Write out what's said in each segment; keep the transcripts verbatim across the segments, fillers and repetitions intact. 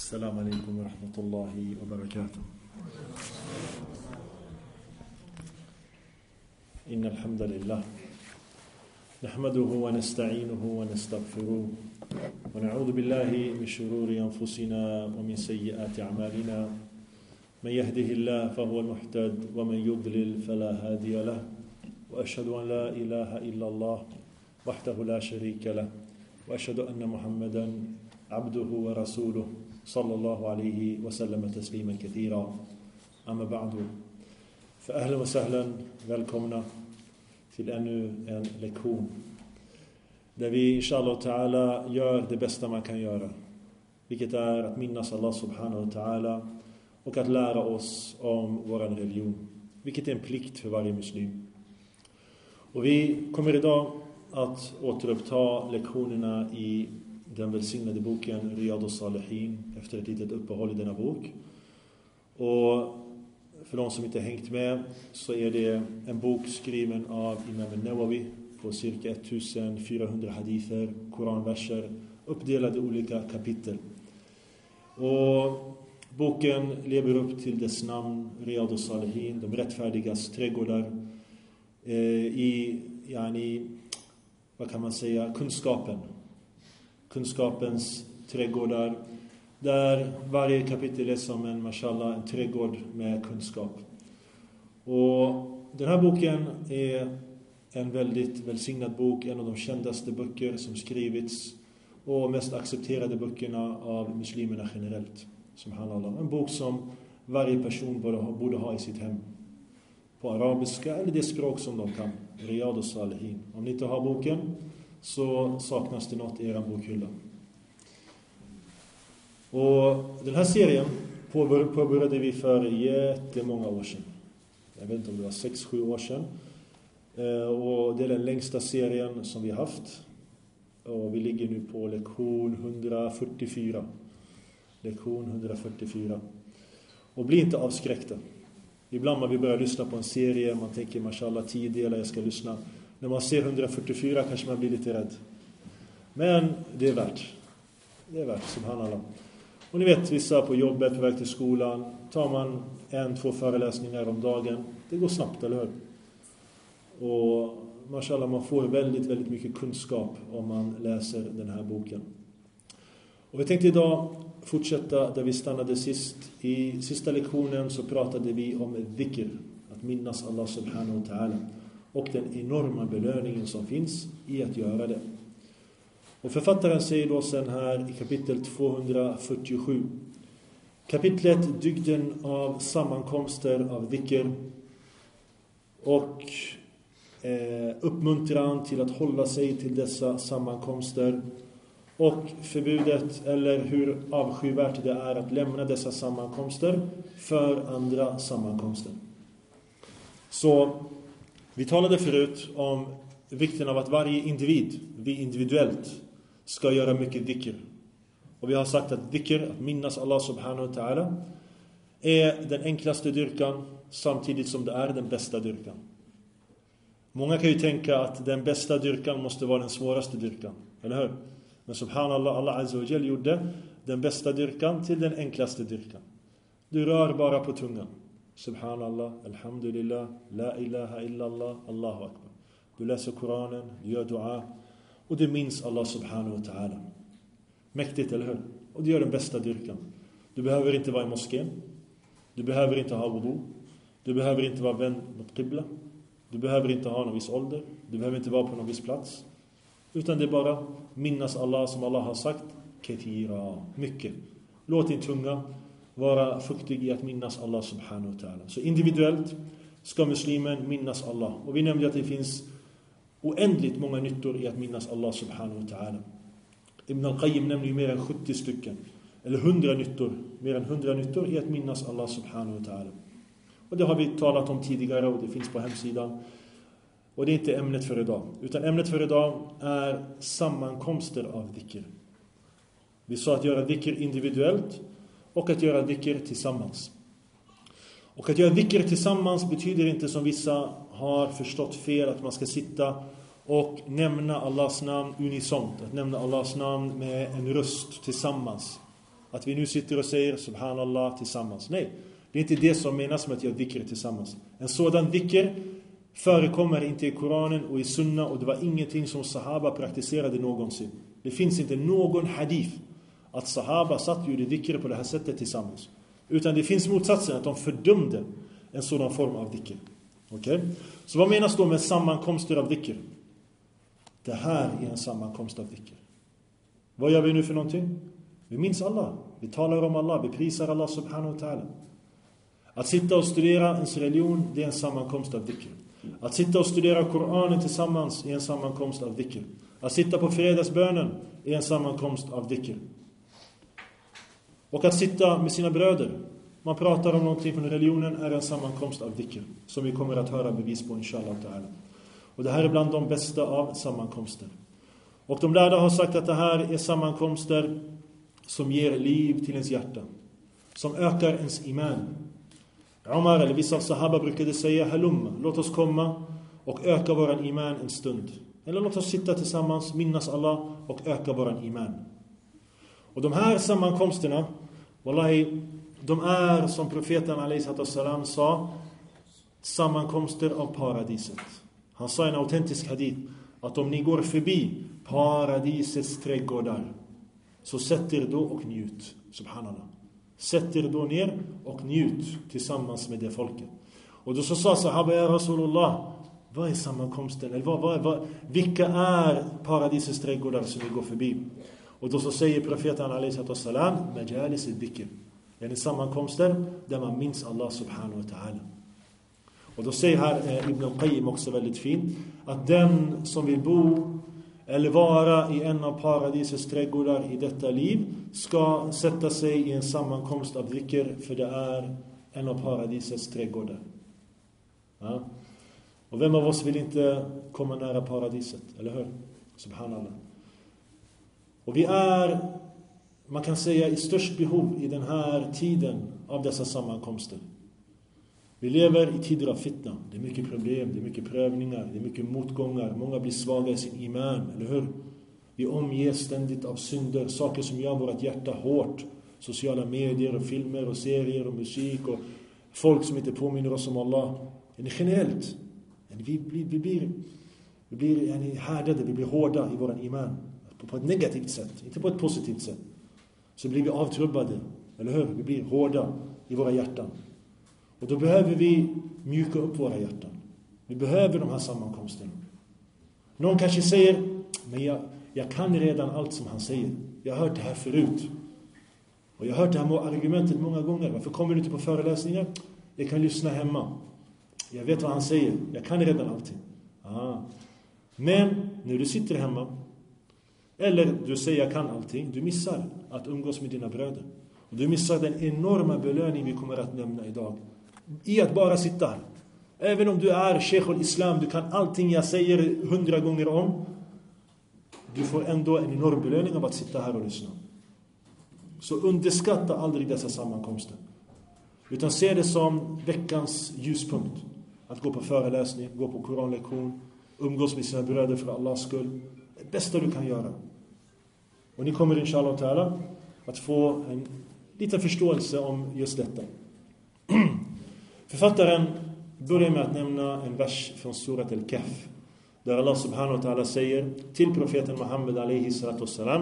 السلام عليكم ورحمة الله وبركاته. إن الحمد لله نحمده ونستعينه ونستغفره ونعوذ بالله من شرور أنفسنا ومن سيئات أعمالنا. من يهده الله فهو المهتد ومن يضلل فلا هادي له وأشهد أن لا إله إلا الله وحده لا شريك له وأشهد أن محمدا عبده ورسوله صلى الله عليه وسلم تسليما كثيرا. أما بعد فأهلا وسهلا välkomna till ännu en lektion där vi inshallah ta'ala gör det bästa man kan göra, vilket är att minnas Allah subhanahu wa ta'ala och att lära oss om vår religion, vilket är en plikt för varje muslim. Och vi kommer idag att återuppta lektionerna i den välsignade boken Riyadus Salihin efter ett litet uppehåll i denna bok. Och för de som inte hängt med så är det en bok skriven av Imam Nawawi på cirka fjortonhundra hadither, koranverser, uppdelade i olika kapitel. Och boken lever upp till dess namn, Riyadus Salihin, de rättfärdigas trädgårdar, eh, i, yani, vad kan man säga, kunskapen. Kunskapens trädgårdar, där varje kapitel är som en, mashallah, en trädgård med kunskap. Och den här boken är en väldigt välsignad bok, en av de kändaste böcker som skrivits och mest accepterade böckerna av muslimerna generellt. Subhanallah. En bok som varje person borde ha, borde ha i sitt hem. På arabiska eller det språk som de kan. Riyadus Salihin. Om ni inte har boken så saknas det något i er bokhylla. Och den här serien påbörjade vi för jättemånga år sedan. Jag vet inte om det var sex sju år sedan. Och det är den längsta serien som vi har haft. Och vi ligger nu på lektion hundrafyrtiofyra. Lektion hundrafyrtiofyra. Och bli inte avskräckta. Ibland när vi börjar lyssna på en serie, man tänker mashallah tio delar jag ska lyssna. När man ser hundrafyrtiofyra kanske man blir lite rädd. Men det är värt. Det är värt, subhanallah. Och ni vet, vissa på jobbet, på väg till skolan, tar man en, två föreläsningar om dagen. Det går snabbt, eller hur? Och mashallah, man får väldigt, väldigt mycket kunskap om man läser den här boken. Och vi tänkte idag fortsätta där vi stannade sist. I sista lektionen så pratade vi om dhikr, att minnas Allah subhanahu wa ta'ala. Och den enorma belöningen som finns i att göra det. Och författaren säger då sen här i kapitel tvåhundrafyrtiosju. Kapitlet dygden av sammankomster av dhikr och eh, uppmuntran till att hålla sig till dessa sammankomster. Och förbudet eller hur avskyvärt det är att lämna dessa sammankomster för andra sammankomster. Så vi talade förut om vikten av att varje individ, vi individuellt, ska göra mycket dhikr. Och vi har sagt att dhikr, att minnas Allah subhanahu wa ta'ala, är den enklaste dyrkan samtidigt som det är den bästa dyrkan. Många kan ju tänka att den bästa dyrkan måste vara den svåraste dyrkan, eller hur? Men subhanallah, Allah azza wa jal gjorde den bästa dyrkan till den enklaste dyrkan. Du rör bara på tungan. Subhanallah, alhamdulillah, la ilaha illallah, Allahu akbar. Du läser Koranen, du gör dua och du minns Allah subhanahu wa ta'ala. Mäktigt, eller hur? Och du gör den bästa dyrkan. Du behöver inte vara i moskén. Du behöver inte ha wudu. Du behöver inte vara vänd mot qibla. Du behöver inte ha någon viss ålder. Du behöver inte vara på någon viss plats. Utan det är bara minnas Allah som Allah har sagt. Kathira, mycket. Låt din tunga vara fuktig i att minnas Allah subhanahu wa ta'ala. Så individuellt ska muslimen minnas Allah. Och vi nämnde att det finns oändligt många nyttor i att minnas Allah subhanahu wa ta'ala. Ibn al-Qayyim nämner ju mer än sjuttio stycken. Eller hundra nyttor. Mer än hundra nyttor i att minnas Allah subhanahu wa ta'ala. Och det har vi talat om tidigare och det finns på hemsidan. Och det är inte ämnet för idag. Utan ämnet för idag är sammankomster av dhikr. Vi sa att göra dhikr individuellt och att göra dhikr tillsammans. Och att göra dhikr tillsammans betyder inte som vissa har förstått fel att man ska sitta och nämna Allahs namn unisont. Att nämna Allahs namn med en röst tillsammans. Att vi nu sitter och säger subhanallah tillsammans. Nej, det är inte det som menas med att göra dhikr tillsammans. En sådan dhikr förekommer inte i Koranen och i Sunna, och det var ingenting som sahaba praktiserade någonsin. Det finns inte någon hadith att sahaba satt och gjorde dhikr på det här sättet tillsammans. Utan det finns motsatsen, att de fördömde en sådan form av dhikr. Okej? Okay? Så vad menas då med sammankomster av dhikr? Det här är en sammankomst av dhikr. Vad gör vi nu för någonting? Vi minns Allah. Vi talar om Allah. Vi prisar Allah subhanahu wa ta'ala. Att sitta och studera ens religion, det är en sammankomst av dhikr. Att sitta och studera Koranen tillsammans är en sammankomst av dhikr. Att sitta på fredagsbönen är en sammankomst av dhikr. Och att sitta med sina bröder, man pratar om någonting från religionen, är en sammankomst av dhikr. Som vi kommer att höra bevis på inshallah ta'ala. Och det här är bland de bästa av sammankomster. Och de lärda har sagt att det här är sammankomster som ger liv till ens hjärta. Som ökar ens iman. Umar eller vissa av sahaba brukade säga halumma, låt oss komma och öka våran iman en stund. Eller låt oss sitta tillsammans, minnas Allah och öka våran iman. Och de här sammankomsterna, wallahi, de är som profeten alaihi salam sa, sammankomster av paradiset. Han sa i en autentisk hadith att om ni går förbi paradisets trädgårdar, så sätt er då och njut. Subhanallah. Sätt er då ner och njut tillsammans med det folket. Och då så sa sahaba, ja Rasulullah, vad är sammankomsten? Eller vad, vad, vad, vilka är paradisets trädgårdar som vi går förbi? Och då så säger profeten alaihi salam, majalis al-dhikr. Det är sammankomster där man minns Allah subhanahu wa ta'ala. Och då säger här eh, Ibn al-Qayyim också väldigt fint, att den som vill bo eller vara i en av paradisets trädgårdar i detta liv ska sätta sig i en sammankomst av dhikr, för det är en av paradisets trädgårdar. Ja. Och vem av oss vill inte komma nära paradiset, eller hur? Subhanallah. Och vi är, man kan säga, i störst behov i den här tiden av dessa sammankomster. Vi lever i tider av fitna. Det är mycket problem, det är mycket prövningar, det är mycket motgångar. Många blir svaga i sin iman, eller hur? Vi omges ständigt av synder, saker som gör vårt hjärta hårt. Sociala medier och filmer och serier och musik och folk som inte påminner oss om Allah. Det är generellt. Vi blir, vi blir, vi blir härdade, vi blir hårda i vår iman. På ett negativt sätt, inte på ett positivt sätt. Så blir vi avtrubbade, eller hur? Vi blir hårda i våra hjärtan. Och då behöver vi mjuka upp våra hjärtan. Vi behöver de här sammankomsterna. Någon kanske säger, men jag, jag kan redan allt som han säger. Jag har hört det här förut. Och jag har hört det här argumentet många gånger. Varför kommer du inte på föreläsningar? Jag kan lyssna hemma. Jag vet vad han säger. Jag kan redan allting. Aha. Men när du sitter hemma, eller du säger jag kan allting, du missar att umgås med dina bröder. Och du missar den enorma belöning vi kommer att nämna idag. I att bara sitta här. Även om du är Sheikh al-Islam, du kan allting jag säger hundra gånger om. Du får ändå en enorm belöning av att sitta här och lyssna. Så underskatta aldrig dessa sammankomster. Utan se det som veckans ljuspunkt. Att gå på föreläsning, gå på koranlektion, umgås med sina bröder för Allahs skull. Det bästa du kan göra. Och ni kommer inshallah ta'ala att få en liten förståelse om just detta. Författaren börjar med att nämna en vers från surat al-Kahf. Där Allah subhanahu wa ta'ala säger till profeten Muhammed alaihi salatu wassalam: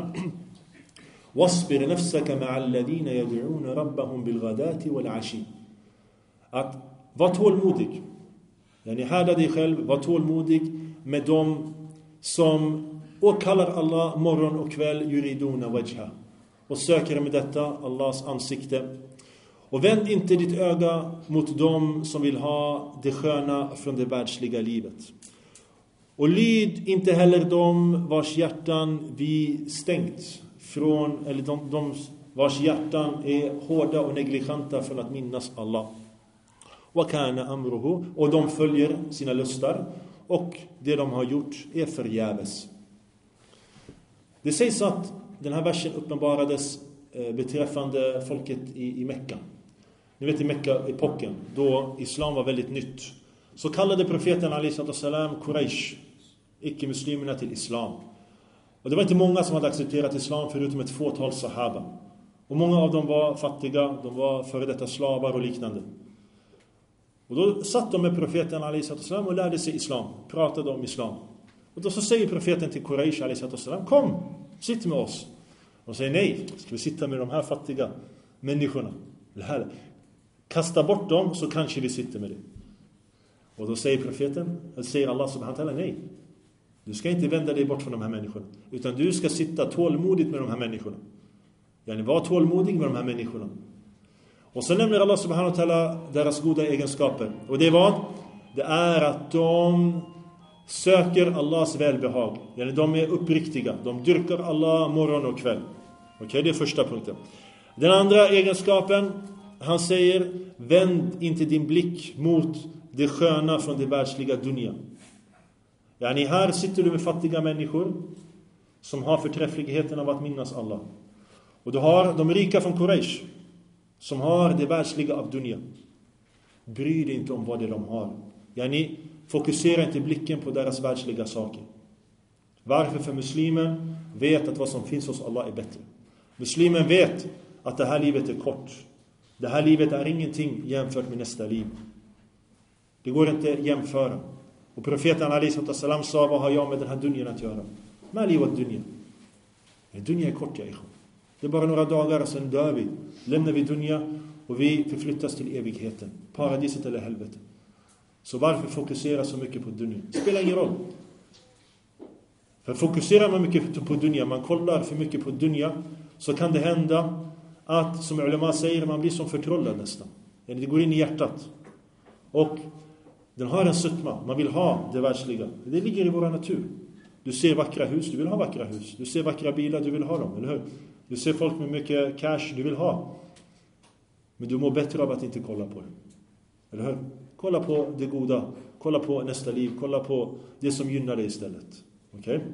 Wasbir nafsaka ma'al ladina yad'una rabbahum bil ghadati wal ashi. Att var tålmodig. Yani härda dig själv, var tålmodig med dem som åkallar Allah morgon och kväll, yuriduna wajha, och söker med detta Allahs ansikte. Och vänd inte ditt öga mot dem som vill ha det sköna från det världsliga livet. Och lyd inte heller dem vars hjärtan vi stängt från, eller de, de vars hjärtan är hårda och negligenta från att minnas Allah. Wa kana amruhu, och de följer sina lustar, och det de har gjort är förgäves. Det sägs att den här versen uppenbarades beträffande folket i, i Mekka. Ni vet i Mekka-epoken, då islam var väldigt nytt, så kallade profeten alaihi salam Quraysh, icke-muslimerna, till islam. Och det var inte många som hade accepterat islam förutom ett fåtal sahaba. Och många av dem var fattiga, de var före detta slavar och liknande. Och då satt de med profeten alaihissalam och lärde sig islam, pratade om islam. Och då så säger profeten till Quraysh alaihissalam: kom, sitt med oss. Och säger: nej, ska vi sitta med de här fattiga människorna? Det här, kasta bort dem så kanske vi sitter med det. Och då säger profeten, eller säger Allah subhanahu wa ta'ala: nej, du ska inte vända dig bort från de här människorna, utan du ska sitta tålmodigt med de här människorna. Yani var tålmodig med de här människorna. Och så nämner Allah subhanahu wa ta'ala deras goda egenskaper. Och det var, det är att de söker Allahs välbehag. Yani de är uppriktiga. De dyrkar Allah morgon och kväll. Okej, okay, det är första punkten. Den andra egenskapen, han säger: vänd inte din blick mot det sköna från det världsliga dunya. Yani här sitter du med fattiga människor som har förträffligheten av att minnas Allah. Och du har de rika från Quraysh som har det världsliga av dunya. Bry dig inte om vad det är de har. Yani fokusera inte blicken på deras världsliga saker. Varför? För muslimen vet att vad som finns hos Allah är bättre. Muslimen vet att det här livet är kort. Det här livet är ingenting jämfört med nästa liv. Det går inte att jämföra. Och profeten alaihissalam sa: vad har jag med den här dunjan att göra? Mali wa dunja. Dunja är kort, jag. Det är bara några dagar och sen dör vi. Lämnar vi dunja och vi förflyttas till evigheten. Paradiset eller helvetet. Så varför fokusera så mycket på dunja? Det spelar ingen roll. För fokuserar man mycket på dunja, man kollar för mycket på dunja, så kan det hända att, som ulema säger, man blir som förtrollad nästan. Det går in i hjärtat. Och den har en sötma. Man vill ha det världsliga. Det ligger i vår natur. Du ser vackra hus, du vill ha vackra hus. Du ser vackra bilar, du vill ha dem, eller hur? Du ser folk med mycket cash, du vill ha. Men du mår bättre av att inte kolla på det. Eller hur? Kolla på det goda. Kolla på nästa liv. Kolla på det som gynnar dig istället. Okej? Okay?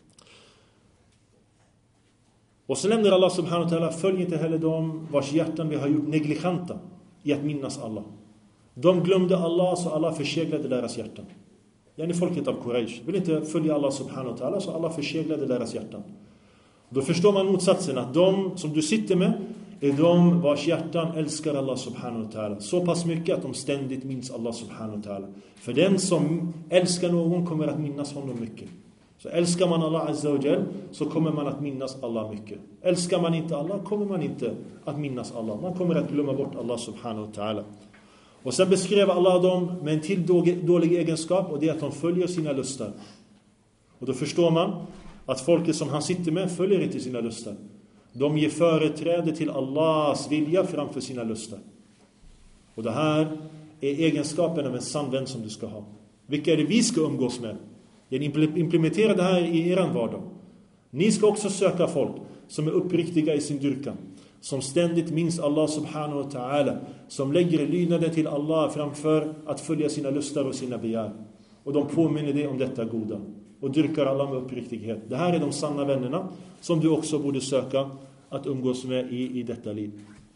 Och så nämner Allah subhanahu wa ta'ala: följ inte heller dem vars hjärtan vi har gjort negligenta i att minnas Allah. De glömde Allah, så Allah förseglade deras hjärtan. Yani folket av Quraysh vill inte följa Allah subhanahu wa ta'ala, så Allah förseglade deras hjärtan. Då förstår man motsatsen, att de som du sitter med är de vars hjärtan älskar Allah subhanahu wa ta'ala så pass mycket att de ständigt minns Allah subhanahu wa ta'ala. För den som älskar någon kommer att minnas honom mycket. Så älskar man Allah azza wa jal, så kommer man att minnas Allah mycket. Älskar man inte Allah, kommer man inte att minnas Allah. Man kommer att glömma bort Allah subhanahu wa ta'ala. Och sen beskrev Allah dem med en till dålig egenskap, och det är att de följer sina lustar. Och då förstår man att folket som han sitter med följer inte sina lustar. De ger företräde till Allahs vilja framför sina lustar. Och det här är egenskapen av en sann vän som du ska ha. Vilka är det vi ska umgås med? Implementera det här i er vardag. Ni ska också söka folk som är uppriktiga i sin dyrkan, som ständigt minns Allah subhanahu wa ta'ala, som lägger lydnaden till Allah framför att följa sina lustar och sina begär. Och de påminner dig om detta goda och dyrkar Allah med uppriktighet. Det här är de sanna vännerna som du också borde söka att umgås med i, i detta liv.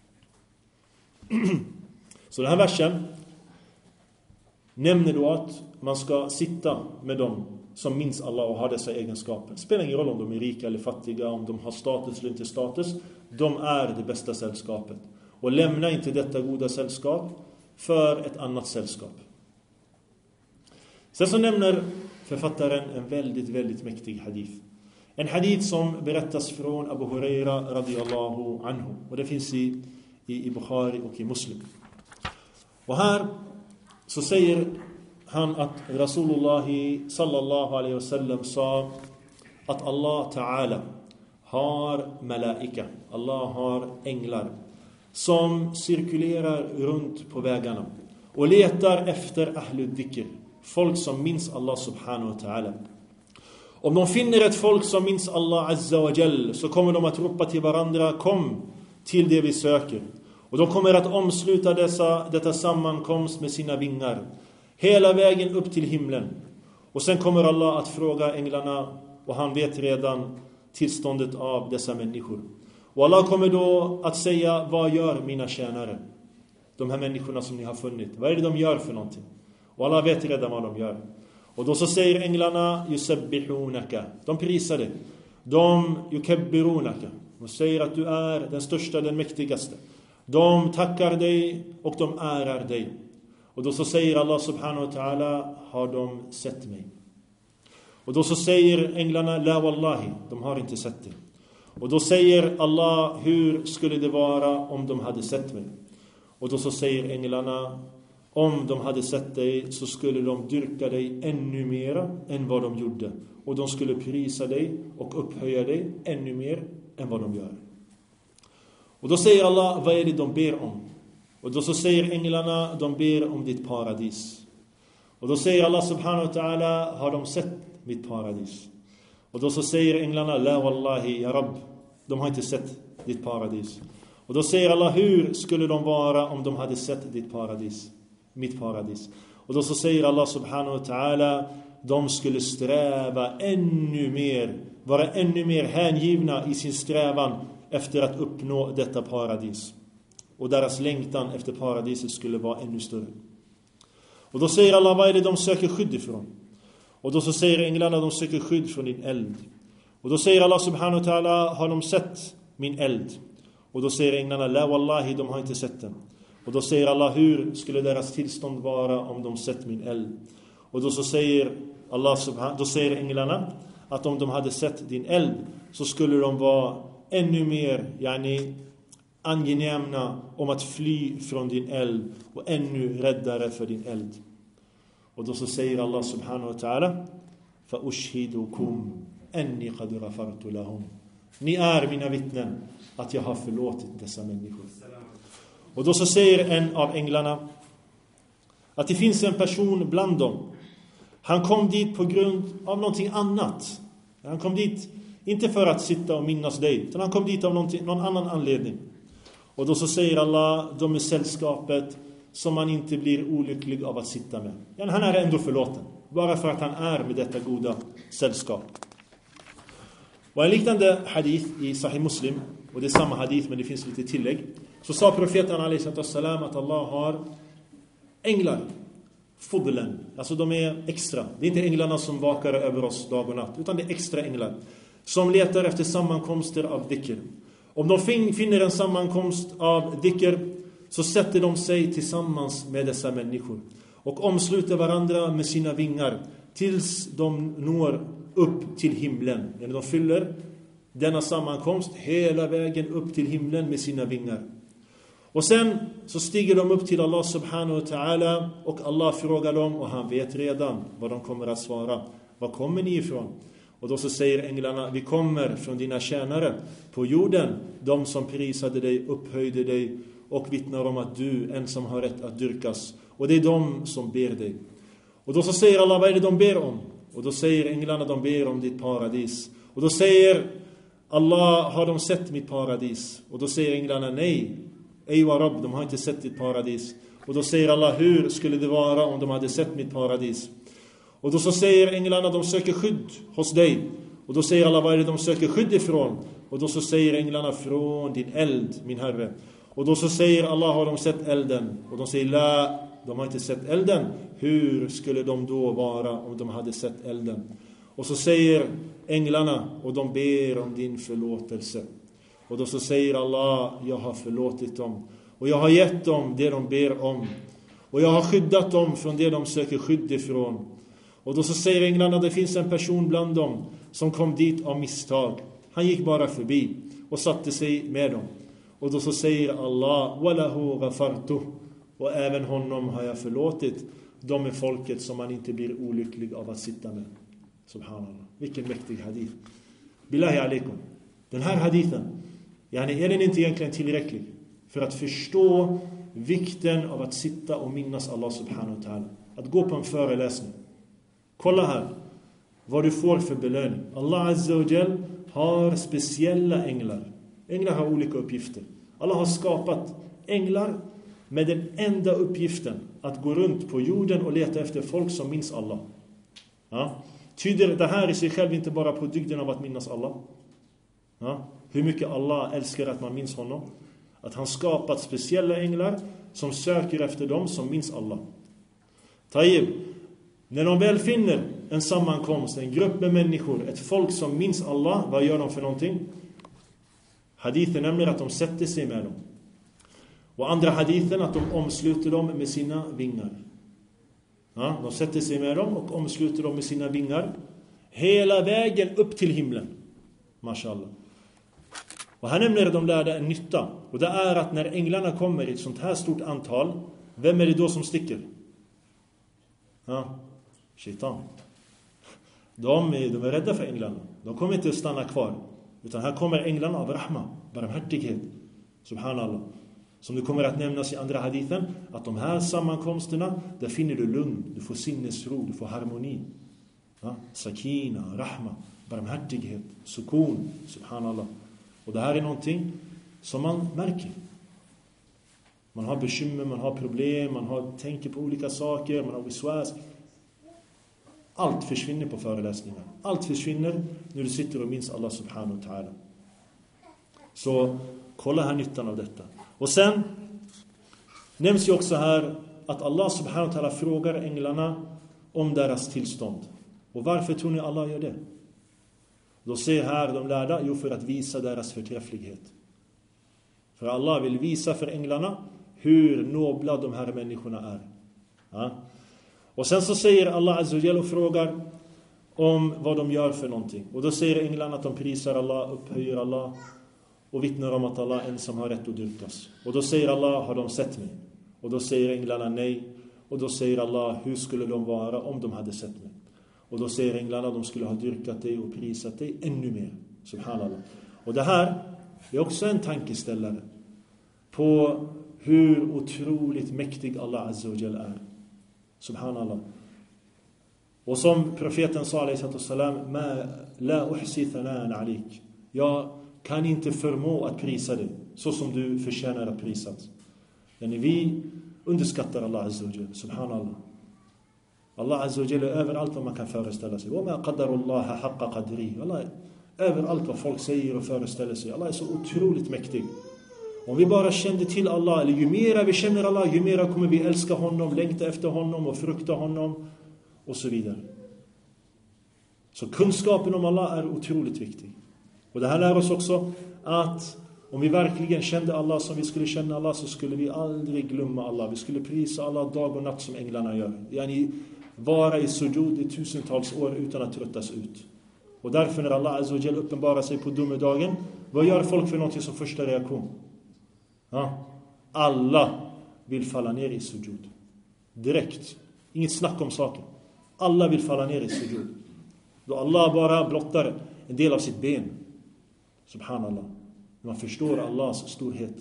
Så den här versen nämner då att man ska sitta med dem som minns Allah och har dessa egenskaper. Det spelar ingen roll om de är rika eller fattiga, om de har status eller inte status. De är det bästa sällskapet. Och lämna inte detta goda sällskap för ett annat sällskap. Sen så nämner författaren en väldigt, väldigt mäktig hadith. En hadith som berättas från Abu Huraira radiyallahu anhu. Och det finns i, i, i Bukhari och i Muslim. Och här så säger han att Rasulullah sallallahu alaihi wasallam sa att Allah ta'ala har malaika. Allah har änglar som cirkulerar runt på vägarna och letar efter ahlud dhikr, folk som minns Allah subhanahu wa ta'ala. Om de finner ett folk som minns Allah azza wa jall, så kommer de att ropa till varandra: kom till det vi söker. Och de kommer att omsluta dessa, detta sammankomst med sina vingar hela vägen upp till himlen. Och sen kommer Allah att fråga änglarna, och han vet redan tillståndet av dessa människor. Och Allah kommer då att säga: vad gör mina tjänare? De här människorna som ni har funnit. Vad är det de gör för någonting? Och Allah vet redan vad de gör. Och då så säger änglarna: yusabbihunaka. De prisar det. De yukabbirunaka. De säger att du är den största, den mäktigaste. De tackar dig och de ärar dig. Och då så säger Allah subhanahu wa ta'ala, har de sett mig? Och då så säger änglarna, la wallahi, de har inte sett dig. Och då säger Allah, hur skulle det vara om de hade sett mig? Och då så säger änglarna, om de hade sett dig så skulle de dyrka dig ännu mer än vad de gjorde. Och de skulle prisa dig och upphöja dig ännu mer än vad de gör. Och då säger Allah, vad är det de ber om? Och då så säger änglarna, de ber om ditt paradis. Och då säger Allah subhanahu wa ta'ala, har de sett mitt paradis? Och då så säger änglarna, la wallahi ya rabb, de har inte sett ditt paradis. Och då säger Allah, hur skulle de vara om de hade sett ditt paradis? Mitt paradis. Och då så säger Allah subhanahu wa ta'ala, de skulle sträva ännu mer, vara ännu mer hängivna i sin strävan efter att uppnå detta paradis. Och deras längtan efter paradiset skulle vara ännu större. Och då säger Allah, vad är det de söker skydd ifrån? Och då så säger änglarna, de söker skydd från din eld. Och då säger Allah subhanahu wa ta'ala, har de sett min eld? Och då säger änglarna, la wallahi, de har inte sett den. Och då säger Allah, hur skulle deras tillstånd vara om de sett min eld? Och då så säger Allah subhanahu, då säger änglarna att om de hade sett din eld så skulle de vara ännu mer yani, angenämna om att fly från din eld och ännu räddare för din eld. Och då så säger Allah subhanahu wa ta'ala, fa ushhidukum anni qad ghafartu lahum. Ni är mina vittnen att jag har förlåtit dessa människor. Och då så säger en av änglarna att det finns en person bland dem. Han kom dit på grund av någonting annat. Han kom dit inte för att sitta och minnas dig, utan han kom dit av någon annan anledning. Och då så säger Allah, de är sällskapet som man inte blir olycklig av att sitta med. Ja, han är ändå förlåten, bara för att han är med detta goda sällskap. Och en liknande hadith i Sahih Muslim, och det är samma hadith men det finns lite tillägg, så sa profeten alaihi salam att Allah har änglar, fudlen, alltså de är extra. Det är inte änglarna som vakar över oss dag och natt, utan det är extra änglar som letar efter sammankomster av dhikr. Om de finner en sammankomst av dhikr så sätter de sig tillsammans med dessa människor och omsluter varandra med sina vingar tills de når upp till himlen. När de fyller denna sammankomst hela vägen upp till himlen med sina vingar. Och sen så stiger de upp till Allah subhanahu wa ta'ala och Allah frågar dem och han vet redan vad de kommer att svara. Var kommer ni ifrån? Och då så säger änglarna, vi kommer från dina tjänare på jorden, de som prisade dig, upphöjde dig och vittnar om att du ensam har rätt att dyrkas. Och det är de som ber dig. Och då så säger Allah, vad är det de ber om? Och då säger änglarna, de ber om ditt paradis. Och då säger Allah, har de sett mitt paradis? Och då säger änglarna, nej. Ej wa rabb, de har inte sett ditt paradis. Och då säger Allah, hur skulle det vara om de hade sett mitt paradis? Och då så säger änglarna, de söker skydd hos dig. Och då säger Allah, vad är det de söker skydd ifrån? Och då så säger änglarna, från din eld, min herre. Och då så säger Allah, har de sett elden? Och de säger, la, de har inte sett elden. Hur skulle de då vara om de hade sett elden? Och så säger änglarna, och de ber om din förlåtelse. Och då så säger Allah, jag har förlåtit dem. Och jag har gett dem det de ber om. Och jag har skyddat dem från det de söker skydd ifrån. Och då så säger änglarna, det finns en person bland dem som kom dit av misstag. Han gick bara förbi och satte sig med dem. Och då så säger Allah, walahu ghafartu, och även honom har jag förlåtit. De är folket som man inte blir olycklig av att sitta med. Subhanallah. Vilken mäktig hadith. Billahi alaikum. Den här hadithen, yani är den inte egentligen tillräcklig för att förstå vikten av att sitta och minnas Allah subhanahu wa ta'ala. Att gå på en föreläsning. Kolla här vad du får för belöning. Allah azza wa jal har speciella änglar. Änglar har olika uppgifter. Allah har skapat änglar med den enda uppgiften att gå runt på jorden och leta efter folk som minns Allah. Ja? Tyder det här i sig själv inte bara på dygden av att minnas Allah? Ja? Hur mycket Allah älskar att man minns honom? Att han skapat speciella änglar som söker efter dem som minns Allah. Tayyib. När de väl finner en sammankomst, en grupp med människor, ett folk som minns Allah, vad gör de för någonting? Hadithen nämner att de sätter sig med dem. Och andra hadithen att de omsluter dem med sina vingar. Ja, de sätter sig med dem och omsluter dem med sina vingar. Hela vägen upp till himlen. Mashallah. Och här nämner de lärda en nytta. Och det är att när änglarna kommer i ett sånt här stort antal, vem är det då som sticker? Ja, shaitan. De är, de är rädda för änglarna. De kommer inte att stanna kvar. Utan här kommer änglarna av rahma, barmhärtighet. Subhanallah. Som det kommer att nämnas i andra hadithen, att de här sammankomsterna, där finner du lugn, du får sinnesro, du får harmoni. Ja? Sakina, rahma, barmhärtighet, sukun, subhanallah. Och det här är någonting som man märker. Man har bekymmer, man har problem, man har, tänker på olika saker, man har viswas. Allt försvinner på föreläsningar. Allt försvinner när du sitter och minns Allah subhanahu wa ta'ala. Så kolla här nyttan av detta. Och sen nämns ju också här att Allah subhanahu wa ta'ala frågar änglarna om deras tillstånd. Och varför tror ni Allah gör det? Då säger här de lärda, jo för att visa deras förträfflighet. För Allah vill visa för änglarna hur nobla de här människorna är. Ja? Och sen så säger Allah Azza wa Jalla och frågar om vad de gör för någonting. Och då säger änglarna att de prisar Allah, upphöjer Allah och vittnar om att Allah ensam har rätt att dyrkas. Och då säger Allah, har de sett mig? Och då säger änglarna nej. Och då säger Allah, hur skulle de vara om de hade sett mig? Och då säger änglarna, de skulle ha dyrkat dig och prisat dig ännu mer. Subhanallah. Och det här är också en tankeställare på hur otroligt mäktig Allah Azza wa Jalla är. Subhanallah. Och som profeten sa alaihi salam, ma la uhsi thanan alik. Jag kan inte förmå att prisa dig så som du förtjänar att prisas. Yani vi underskattar Allah Azza wa Jalla. Subhanallah. Allah Azza wa Jalla är överallt vad man kan föreställa sig. وَمَا قَدَّرُ اللَّهَ حَقَّ قَدْرِهِ. Allah är överallt vad folk säger och föreställer sig. Allah är så otroligt mäktig. Om vi bara kände till Allah, eller ju mer vi känner Allah, ju mer kommer vi älska honom, längta efter honom och frukta honom och så vidare. Så kunskapen om Allah är otroligt viktig. Och det här lär oss också att om vi verkligen kände Allah som vi skulle känna Allah, så skulle vi aldrig glömma Allah. Vi skulle prisa Allah dag och natt som änglarna gör. Yani vara i sujud i tusentals år utan att tröttas ut. Och därför när Allah Azza wa Jalla uppenbarar sig på domedagen, vad gör folk för någonting som första reaktion? Ja, alla vill falla ner i sujud. Direkt. Inget snack om saken. Alla vill falla ner i sujud. Då Allah bara blottar en del av sitt ben. Subhanallah. Man förstår Allahs storhet.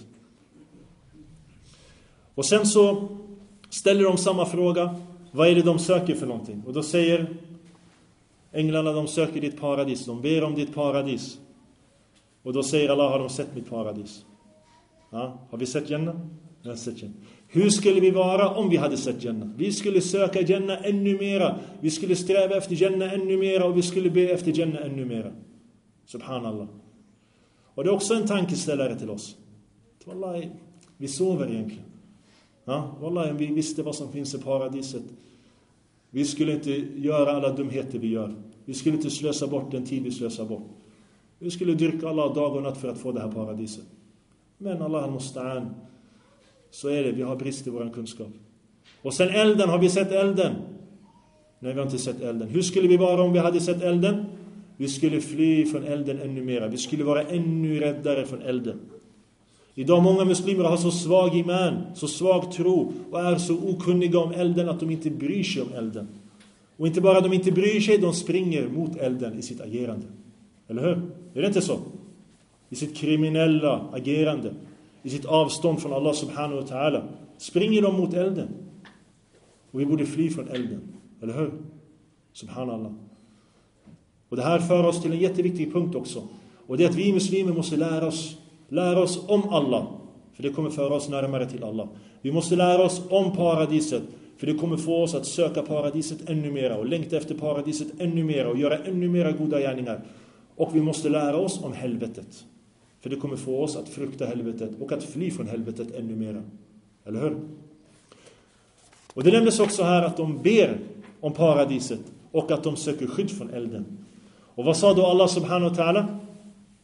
Och sen så ställer de samma fråga. Vad är det de söker för någonting? Och då säger änglarna, de söker ditt paradis. De ber om ditt paradis. Och då säger Allah, har de sett mitt paradis? Ja, har vi sett Jannah? Vi har sett Jannah. Hur skulle vi vara om vi hade sett Jannah? Vi skulle söka Jannah ännu mera. Vi skulle sträva efter Jannah ännu mera. Och vi skulle be efter Jannah ännu mera. Subhanallah. Och det är också en tankeställare till oss. Wallahi, vi sover egentligen. Ja, wallahi, om vi visste vad som finns i paradiset, vi skulle inte göra alla dumheter vi gör. Vi skulle inte slösa bort den tid vi slösar bort. Vi skulle dyrka Allah dag och natt för att få det här paradiset. Men Allah al-Musta'an, så är det, vi har brist i vår kunskap. Och sen elden, har vi sett elden? Nej, vi har inte sett elden. Hur skulle vi vara om vi hade sett elden? Vi skulle fly från elden ännu mera. Vi skulle vara ännu räddare från elden. Idag många muslimer har så svag iman, så svag tro och är så okunniga om elden att de inte bryr sig om elden. Och inte bara de inte bryr sig, de springer mot elden i sitt agerande. Eller hur? Är det inte så? I sitt kriminella agerande, i sitt avstånd från Allah subhanahu wa ta'ala, springer de mot elden. Och vi borde fly från elden. Eller hur? Subhanallah. Och det här för oss till en jätteviktig punkt också. Och det är att vi muslimer måste lära oss lära oss om Allah, för det kommer föra oss närmare till Allah. Vi måste lära oss om paradiset, för det kommer få oss att söka paradiset ännu mera och längta efter paradiset ännu mera och göra ännu mera goda gärningar. Och vi måste lära oss om helvetet, för det kommer få oss att frukta helvetet och att fly från helvetet ännu mera. Eller hur? Och det nämndes också här att de ber om paradiset och att de söker skydd från elden. Och vad sa då Allah subhanahu wa ta'ala?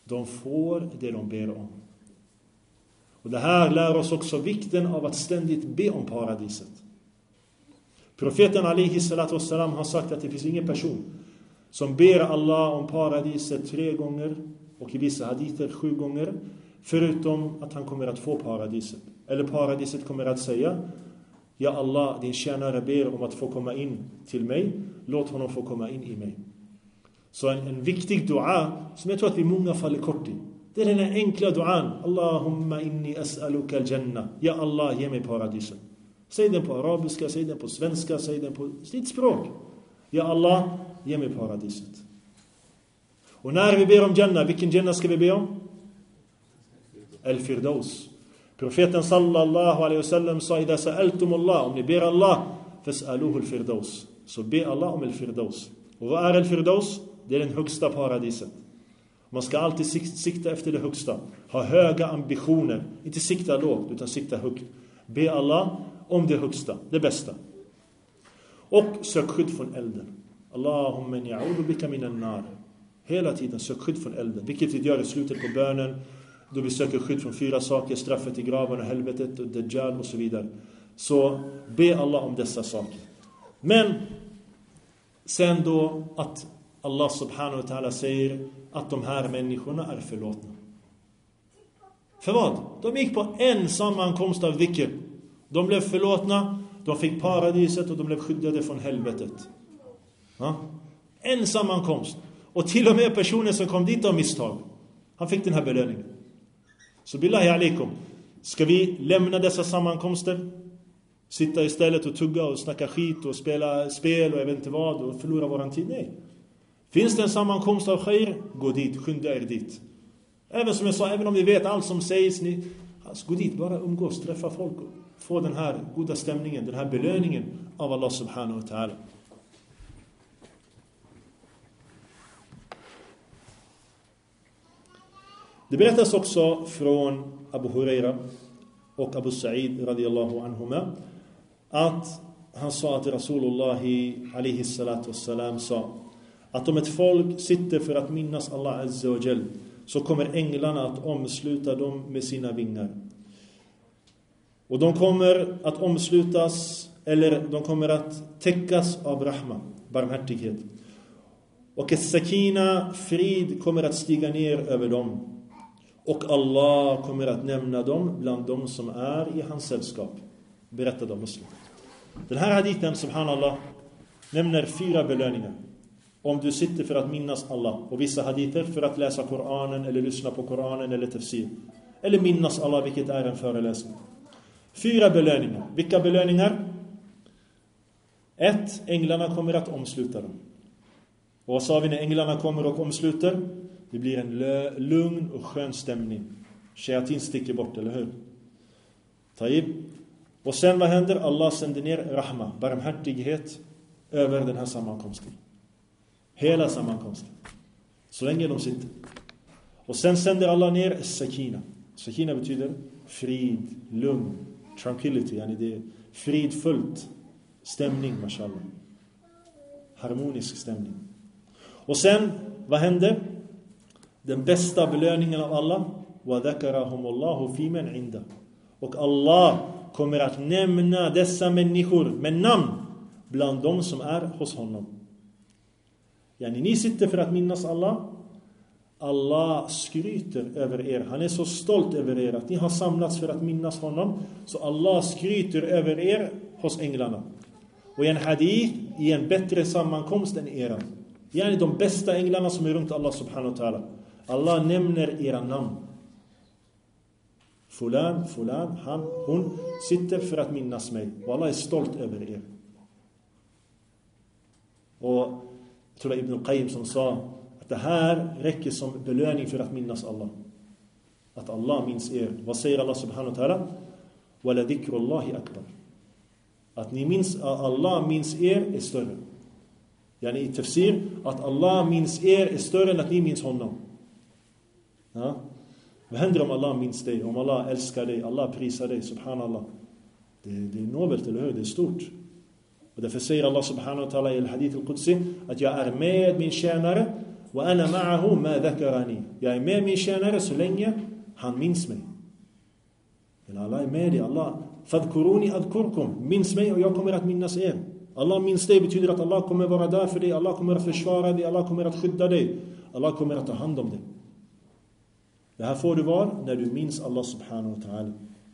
de får det de ber om. Och det här lär oss också vikten av att ständigt be om paradiset. Profeten alaihi salatu wassalam har sagt att det finns ingen person som ber Allah om paradiset tre gånger och i vissa hadither sju gånger, förutom att han kommer att få paradiset. Eller paradiset kommer att säga: ja Allah, din tjänare ber om att få komma in till mig, låt honom få komma in i mig. Så en, en viktig dua som jag tror att vi många faller kort i, det är den här enkla duan: Allahumma inni as'aluka al-jannah, ja Allah, ge mig paradiset. Säg den på arabiska, säg den på svenska, säg den på sitt språk. Ja Allah, ge mig paradiset. Och när vi ber om Jannah, vilken Jannah ska vi be om? Al-Firdaus. Profeten sallallahu alaihi wasallam sa: idha sa'altum Allah, om ni ber Allah, fas'aluhu al-Firdaus. Så be Allah om al-Firdaus. Och vad är al-Firdaus? Det är den högsta paradiset. Man ska alltid sikta efter det högsta. Ha höga ambitioner. Inte sikta lågt, utan sikta högt. Be Allah om det högsta, det bästa. Och sök skydd från elden. Allahumma ya'udhu bika minan nar. Hela tiden sök skydd från elden. Vilket vi gör i slutet på bönen. Då vi söker skydd från fyra saker: straffet i graven och helvetet och dajjal och så vidare. Så be Allah om dessa saker. Men sen då att Allah subhanahu wa ta'ala säger att de här människorna är förlåtna. För vad? De gick på en sammankomst av dhikr. De blev förlåtna, de fick paradiset och de blev skyddade från helvetet. Ja? En sammankomst. Och till och med personen som kom dit av misstag, han fick den här belöningen. Så billahi alaikum, ska vi lämna dessa sammankomster, sitta istället och tugga och snacka skit och spela spel och jag vet inte vad och förlora våran tid? Nej. Finns det en sammankomst av khair, gå dit, skynda er dit. Även som jag sa, även om vi vet allt som sägs, ni, alltså, gå dit, bara umgås, träffa folk och få den här goda stämningen, den här belöningen av Allah subhanahu wa ta'ala. Det berättas också från Abu Huraira och Abu Sa'id radiyallahu anhuma att han sa att Rasulullah alaihi salatu wassalam sa att om ett folk sitter för att minnas Allah azza wa jal, så kommer änglarna att omsluta dem med sina vingar. Och de kommer att omslutas, eller de kommer att täckas av rahma, barmhärtighet. Och ett sakina, frid, kommer att stiga ner över dem. Och Allah kommer att nämna dem bland dem som är i hans sällskap. Berättade av Muslim. Den här hadithen, subhanallah, nämner fyra belöningar. Om du sitter för att minnas Allah. Och vissa hadither för att läsa Koranen, eller lyssna på Koranen, eller tafsir. Eller minnas Allah, vilket är en föreläsning. Fyra belöningar. Vilka belöningar? Ett, änglarna kommer att omsluta dem. Och vad sa vi när änglarna kommer och omsluter? Det blir en lugn och skön stämning. Shayatin sticker bort, eller hur? Taib. Och sen vad händer? Allah sänder ner rahma, barmhärtighet, över den här sammankomsten. Hela sammankomsten. Så länge de sitter. Och sen sänder Allah ner sakina. Sakina betyder frid, lugn, tranquility. Yani det är fridfullt stämning, mashallah. Harmonisk stämning. Och sen, vad händer? Den bästa belöningen av Allah. وَذَكَرَهُمُ اللَّهُ فِي مَنْ عِنْدَ. Och Allah kommer att nämna dessa människor med namn bland de som är hos honom. Yani ni sitter för att minnas Allah. Allah skryter över er. Han är så stolt över er att ni har samlats för att minnas honom. Så Allah skryter över er hos änglarna. Och i en hadith, i en bättre sammankomst än era. Yani de bästa änglarna som är runt Allah subhanahu wa ta'ala. Allah nämner era namn. Fulan, fulan, han, hon sitter för att minnas mig. Och Allah är stolt över er. Och jag tror det Ibn Qayyim som sa att det här räcker som belöning för att minnas Allah. Att Allah minns er. Vad säger Allah subhanahu wa ta'ala? وَلَا ذِكْرُ اللَّهِ أَكْبَرُ. Att ni minns, Allah minns er är större. Yani i tafsir, att Allah minns er är större än att ni minns honom. Ja? Vad händer om Allah minns dig? Om Allah älskar dig, Allah prisar dig, subhanallah. Det, det är nobelt, eller hur? Det är stort. Och därför säger Allah subhanahu wa ta'ala i al-hadith al-Qudsi att jag är med min tjänare Wa ana ma'ahu ma dhakarani. Jag är med min tjänare så länge han minns mig. Men Allah är med dig. Allah, fadkuruni adkurkum. Minns mig och jag kommer att minnas er. Allah minns dig betyder att Allah kommer vara där för dig. Allah kommer att försvara dig. Allah kommer att skydda dig. Allah kommer att ta hand om dig. Det här får du vara när du minns Allah subhanahu wa ta'ala.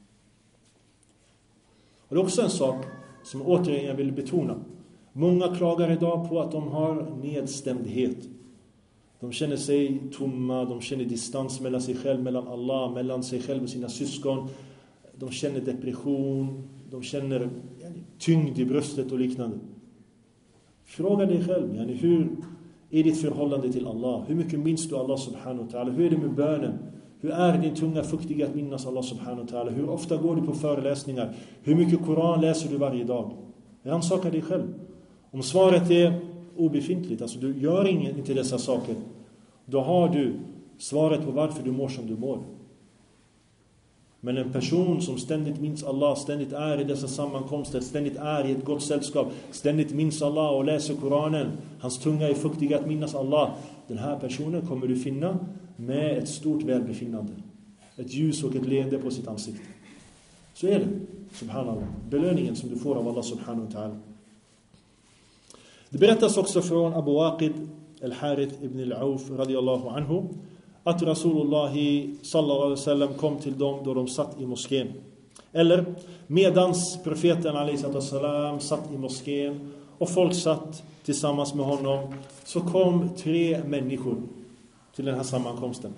Och det är också en sak som återigen jag vill betona. Många klagar idag på att de har nedstämdhet. De känner sig tomma, de känner distans mellan sig själv, mellan Allah, mellan sig själv och sina syskon. De känner depression, de känner tyngd i bröstet och liknande. Fråga dig själv, yani, hur är ditt förhållande till Allah? Hur mycket minns du Allah subhanahu wa ta'ala? Hur är det med bönen? Hur är din tunga fuktig att minnas Allah subhanahu wa ta'ala? Hur ofta går du på föreläsningar? Hur mycket Koran läser du varje dag? Rannsaka dig själv. Om svaret är obefintligt, alltså du gör ingen till dessa saker, då har du svaret på varför du mår som du mår. Men en person som ständigt minns Allah, ständigt är i dessa sammankomster, ständigt är i ett gott sällskap, ständigt minns Allah och läser Koranen, hans tunga är fuktig att minnas Allah, den här personen kommer du finna med ett stort välbefinnande, ett ljus och ett leende på sitt ansikte. Så är det, subhanallah, belöningen som du får av Allah subhanahu wa ta'ala. Det berättas också från Abu Waqid al-Harith ibn al-Auf radiyallahu anhu att Rasulullah sallallahu alaihi wasallam kom till dem då de satt i moskén. Eller medans profeten alaihi salam satt i moskén och folk satt tillsammans med honom, så kom tre människor till den här sammankomsten.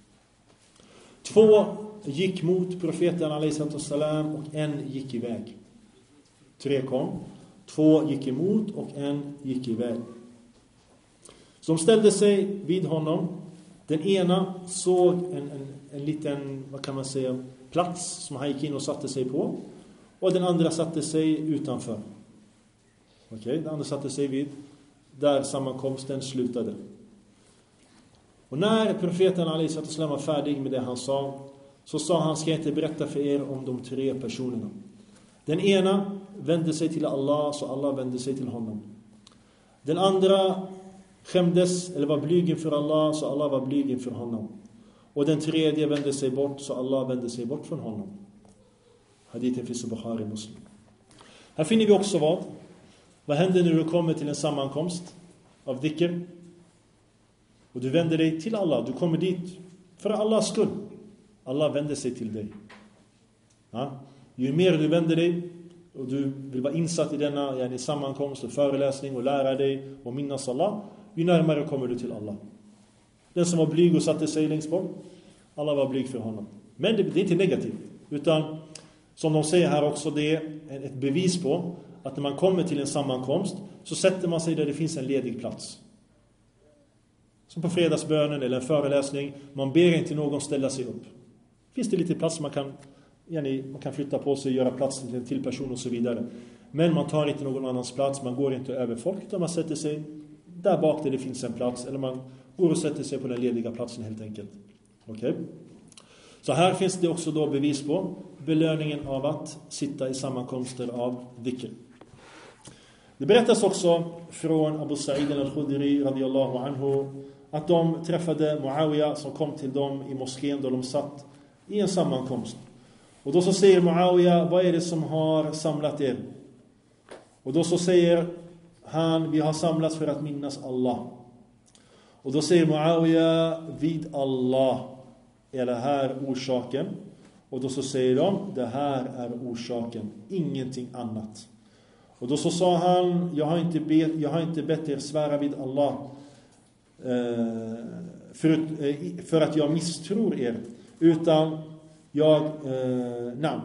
Två gick mot profeten alaihi salam och en gick iväg. Tre kom. Två gick emot och en gick iväg. Som ställde sig vid honom. Den ena såg en, en, en liten, vad kan man säga, plats som han gick in och satte sig på. Och den andra satte sig utanför. Okej, okay, den andra satte sig vid där sammankomsten slutade. Och när profeten alaihi salam var färdig med det han sa, så sa han, ska jag inte berätta för er om de tre personerna. Den ena vände sig till Allah, så Allah vände sig till honom. Den andra skämdes eller var blyg inför Allah, så Allah var blyg inför honom. Och den tredje vände sig bort, så Allah vände sig bort från honom. Hadithen finns i Bukhari Muslim. Här finner vi också vad? Vad händer när du kommer till en sammankomst av dhikr? Och du vänder dig till Allah. Du kommer dit för Allahs skull. Allah vänder sig till dig. Ja? Ju mer du vänder dig och du vill vara insatt i denna yani, sammankomst och föreläsning och lära dig och minnas Allah, ju närmare kommer du till Allah. Den som var blyg och satte sig längst bort, Allah var blyg för honom. Men det, det är inte negativt, utan som de säger här också, det är ett bevis på att när man kommer till en sammankomst så sätter man sig där det finns en ledig plats. Som på fredagsbönen eller en föreläsning, man ber inte någon ställa sig upp. Finns det lite plats man kan, yani, man kan flytta på sig och göra plats till en till person och så vidare. Men man tar inte någon annans plats, man går inte över folk, utan man sätter sig där bak där det finns en plats, eller man går och sätter sig på den lediga platsen helt enkelt. Okej? Okay? Så här finns det också då bevis på belöningen av att sitta i sammankomster av dhikr. Det berättas också från Abu Sa'id al-Khudri radiyallahu anhu att de träffade Muawiya som kom till dem i moskén då de satt i en sammankomst. Och då så säger Muawiya, vad är det som har samlat er? Och då så säger han, vi har samlats för att minnas Allah. Och då säger Muawiya, vid Allah är det här orsaken. Och då så säger de, det här är orsaken, ingenting annat. Och då så sa han, jag har inte, be, jag har inte bett er svära vid Allah eh, för, eh, för att jag misstror er, utan jag eh, namn.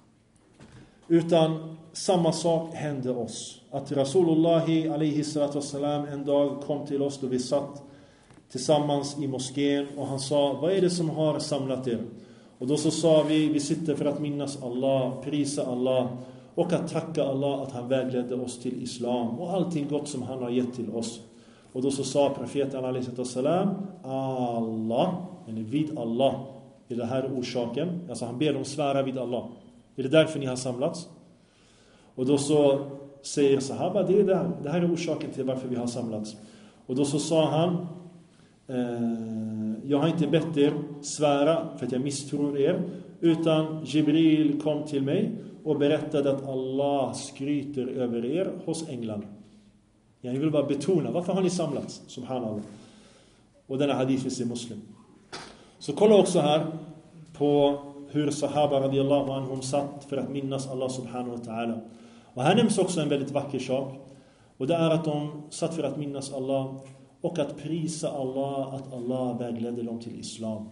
Utan samma sak hände oss. Att Rasulullah alaihi salatu wassalam en dag kom till oss då vi satt tillsammans i moskén och han sa, vad är det som har samlat er? Och då så sa vi, vi sitter för att minnas Allah, prisa Allah och att tacka Allah att han vägledde oss till islam och allting gott som han har gett till oss. Och då så sa profeten alaihi salatu wassalam, Allah, eller vid Allah, är det här orsaken? Alltså han ber dem svära vid Allah. Är det därför ni har samlats? Och då så säger sahaba, det är det, det här är orsaken till varför vi har samlats. Och då så sa han, eh, jag har inte bett er svära för att jag misstror er, utan Jibril kom till mig och berättade att Allah skryter över er hos änglarna. Jag vill bara betona, varför har ni samlats? Subhanallah. Och denna hadith finns i Muslim. Så kolla också här på hur sahaba radiyallahu anhum satt för att minnas Allah subhanahu wa ta'ala. Och här nämns också en väldigt vacker sak. Och det är att de satt för att minnas Allah och att prisa Allah, att Allah vägledde dem till islam.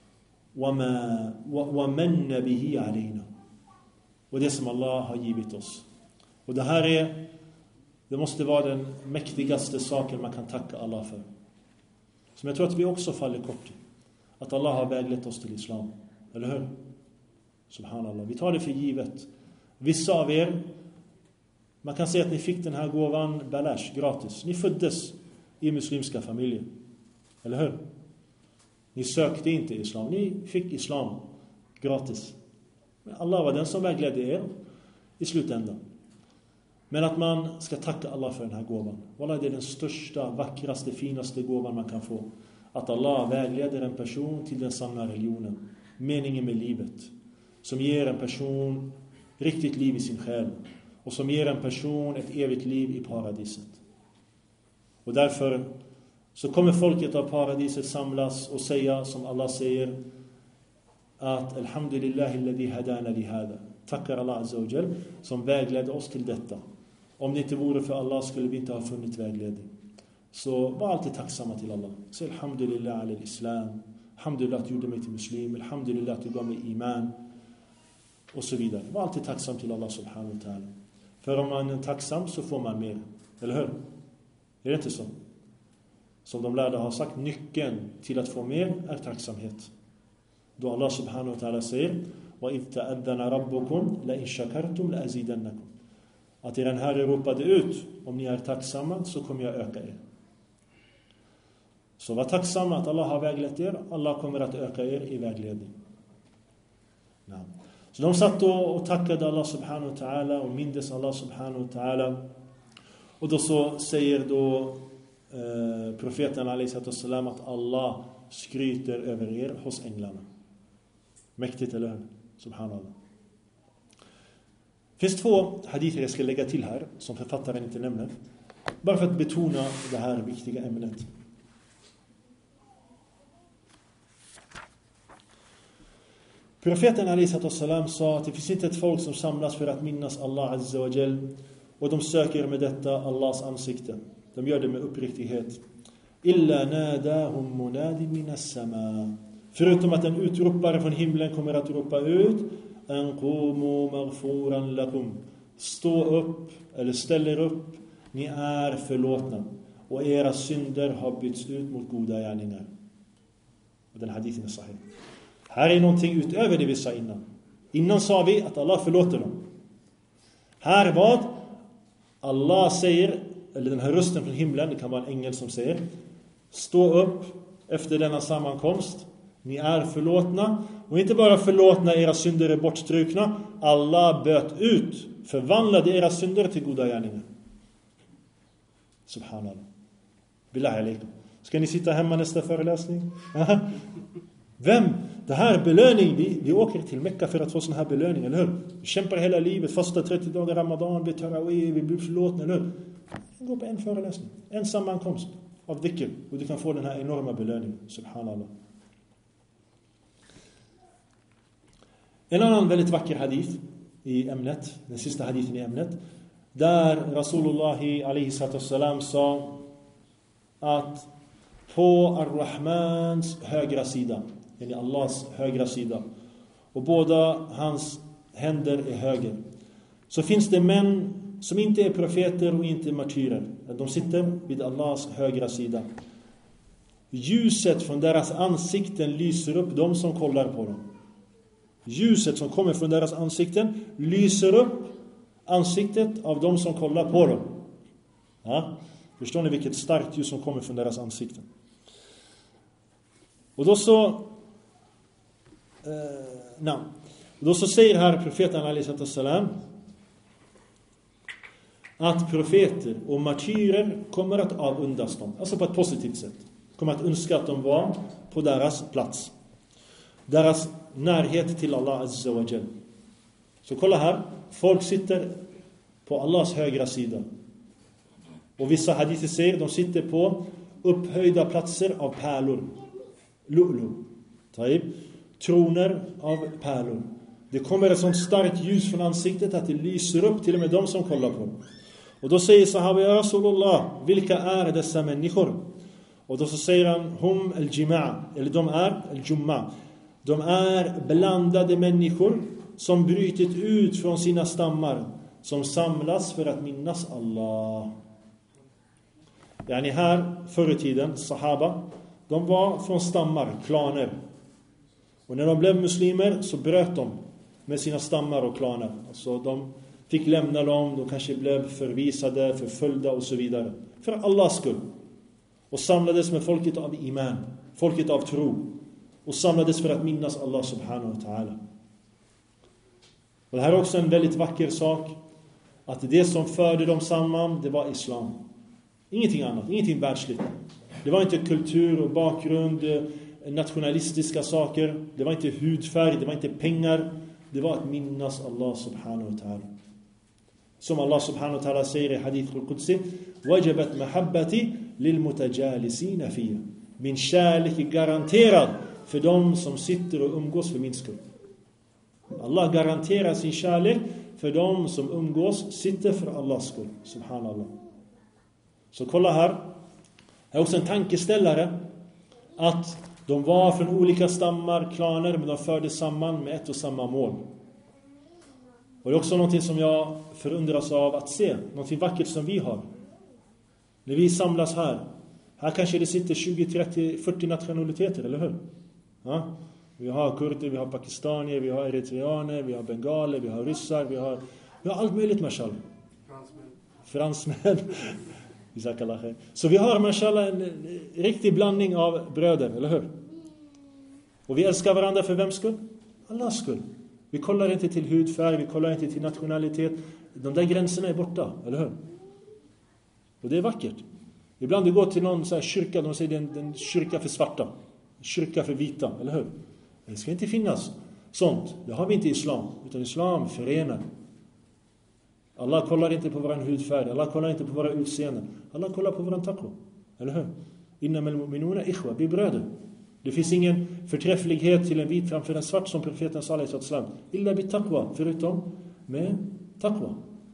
وَمَنَّ بِهِ عَلَيْنَا. Och det som Allah har givit oss. Och det här är, det måste vara den mäktigaste saken man kan tacka Allah för. Som jag tror att vi också faller kort i. Att Allah har väglett oss till islam. Eller hur? Subhanallah. Vi tar det för givet. Vissa av er, man kan säga att ni fick den här gåvan balash, gratis. Ni föddes i muslimska familjer. Eller hur? Ni sökte inte islam. Ni fick islam gratis. Men Allah var den som vägledde er i slutändan. Men att man ska tacka Allah för den här gåvan. Wallah, det är den största, vackraste, finaste gåvan man kan få. Att Allah vägleder en person till den sanna religionen. Meningen med livet. Som ger en person riktigt liv i sin själ. Och som ger en person ett evigt liv i paradiset. Och därför så kommer folket av paradiset samlas och säga som Allah säger, att Alhamdulillahi alladhi hadana li hada. Tackar Allah azza wa jal som vägledde oss till detta. Om det inte vore för Allah skulle vi inte ha funnit vägledning. Så var alltid tacksamma till Allah. Så Alhamdulillah ala islam. Alhamdulillah att du gjorde mig till muslim. Alhamdulillah att du gav mig iman. Och så vidare. Var alltid tacksam till Allah subhanahu wa ta'ala. För om man är tacksam så får man mer. Eller hur? Är det inte så? Som de lärda har sagt, nyckeln till att få mer är tacksamhet. Då Allah subhanahu wa ta'ala säger, وَإِذْ تَأَذَّنَ رَبُّكُمْ لَإِنْ شَكَرْتُمْ لَأَزِيدَنَّكُمْ. Att er Herre ropade ut, om ni är tacksamma så kommer jag öka er. Så var tacksamma att Allah har väglett er. Allah kommer att öka er i vägledning. Ja. Så de satt då och tackade Allah subhanahu wa ta'ala och mindes Allah subhanahu wa ta'ala. Och då så säger då eh, profeten alayhi sallam att Allah skryter över er hos änglarna. Mäktigt, eller hur? Subhanallah. Det finns två hadither jag ska lägga till här som författaren inte nämner. Bara för att betona det här viktiga ämnet. Profeten alayhi sallam sa att det finns inte ett folk som samlas för att minnas Allah azza wa jal, och de söker med detta Allahs ansikte. De gör det med uppriktighet. Illa nadahum munadin minas sama. Förutom att en utropare från himlen kommer att ropa ut, anqumu maghfuran lakum. Stå upp eller ställer upp, ni är förlåtna och era synder har bytts ut mot goda gärningar. Och den hadithen är sahih. Här är någonting utöver det vi sa innan. Innan sa vi att Allah förlåter dem. Här vad? Allah säger, eller den här rösten från himlen, det kan vara en ängel som säger, stå upp efter denna sammankomst. Ni är förlåtna. Och inte bara förlåtna, era synder är bortstrukna. Allah böt ut, förvandlade era synder till goda gärningar. Subhanallah. Billahi alaikum. Ska ni sitta hemma nästa föreläsning? Vem? Det här belöning, vi, vi åker till Mekka för att få sån här belöning, eller hur? Vi kämpar hela livet, fasta trettio dagar Ramadan, vi tar away, vi blir förlåtna, eller hur? Gå på en föreläsning, en sammankomst av dhikr, och du kan få den här enorma belöningen. Subhanallah. En annan väldigt vacker hadith i ämnet, den sista hadithen i ämnet, där Rasulullah alayhi sallam sa att på Ar-Rahmans högra sida, yani Allahs högra sida, och båda hans händer är höger, så finns det män som inte är profeter och inte martyrer. De sitter vid Allahs högra sida. Ljuset från deras ansikten lyser upp de som kollar på dem. Ljuset som kommer från deras ansikten lyser upp ansiktet av de som kollar på dem. Ja? Förstår ni vilket starkt ljus som kommer från deras ansikten? Och då så eh, na, då så säger här profeten alayhi sallam att profeter och martyrer kommer att avundas dem. Alltså på ett positivt sätt. kommer att önska att de var på deras plats. Deras närhet till Allah Azza wa Jal. Så kolla här. Folk sitter på Allahs högra sida. Och vissa hadither säger att de sitter på upphöjda platser av pärlor. Lu'lu. Taib. Troner av pärlor. Det kommer ett sånt starkt ljus från ansiktet att det lyser upp till och med de som kollar på. Och då säger sahaba, ja Rasulullah, vilka är dessa människor? Och då så säger han, hum al-jima', eller de är al-jumma. De är blandade människor som brytit ut från sina stammar, som samlas för att minnas Allah. Yani här förr i tiden, sahaba, de var från stammar, klaner. Och när de blev muslimer så bröt de med sina stammar och klaner. Alltså de fick lämna dem, de kanske blev förvisade, förföljda och så vidare. För Allahs skull. Och samlades med folket av iman, folket av tro. Och samlades för att minnas Allah subhanahu wa ta'ala. Och det här är också en väldigt vacker sak. Att det som förde dem samman, det var islam. Ingenting annat, ingenting världsligt. Det var inte kultur och bakgrund, nationalistiska saker. Det var inte hudfärg, det var inte pengar. Det var att minnas Allah subhanahu wa ta'ala. Som Allah subhanahu wa ta'ala säger i hadith al-Qudsi, wajabat mahabbati lil mutajalisina fiha. Min kärlek är garanterad för dem som sitter och umgås för min skull. Allah garanterar sin kärlek för dem som umgås, sitter för Allahs skull. Subhanallah. Så kolla här. Här är också en tankeställare att de var från olika stammar, klaner, men de förde samman med ett och samma mål. Och det är också någonting som jag förundras av att se. Någonting vackert som vi har. När vi samlas här. Här kanske det sitter tjugo, trettio, fyrtio nationaliteter, eller hur? Ja? Vi har kurder, vi har pakistanier, vi har eritreaner, vi har bengaler, vi har ryssar, vi har, vi har allt möjligt, mashallah. Fransmän. Fransmän. Så vi har, mashallah, en riktig blandning av bröder, eller hur? Och vi älskar varandra för vems skull? Allahs skull. Vi kollar inte till hudfärg, vi kollar inte till nationalitet. De där gränserna är borta, eller hur? Och det är vackert. Ibland du går till någon så här kyrka, de säger det är en kyrka för svarta, en kyrka för vita, eller hur? Det ska inte finnas sånt. Det har vi inte i islam, utan islam förenar. Allah kollar inte på våran hudfärg, Allah kollar inte på våra utseenden. Allah kollar på våran taqwa, eller hur? Innamal mu'minuna ikhwa, vi bröder. Det finns ingen förträfflighet till en vit framför en svart, som profeten sallallahu alaihi wasallam. Illa bi taqwa, förutom med taqwa.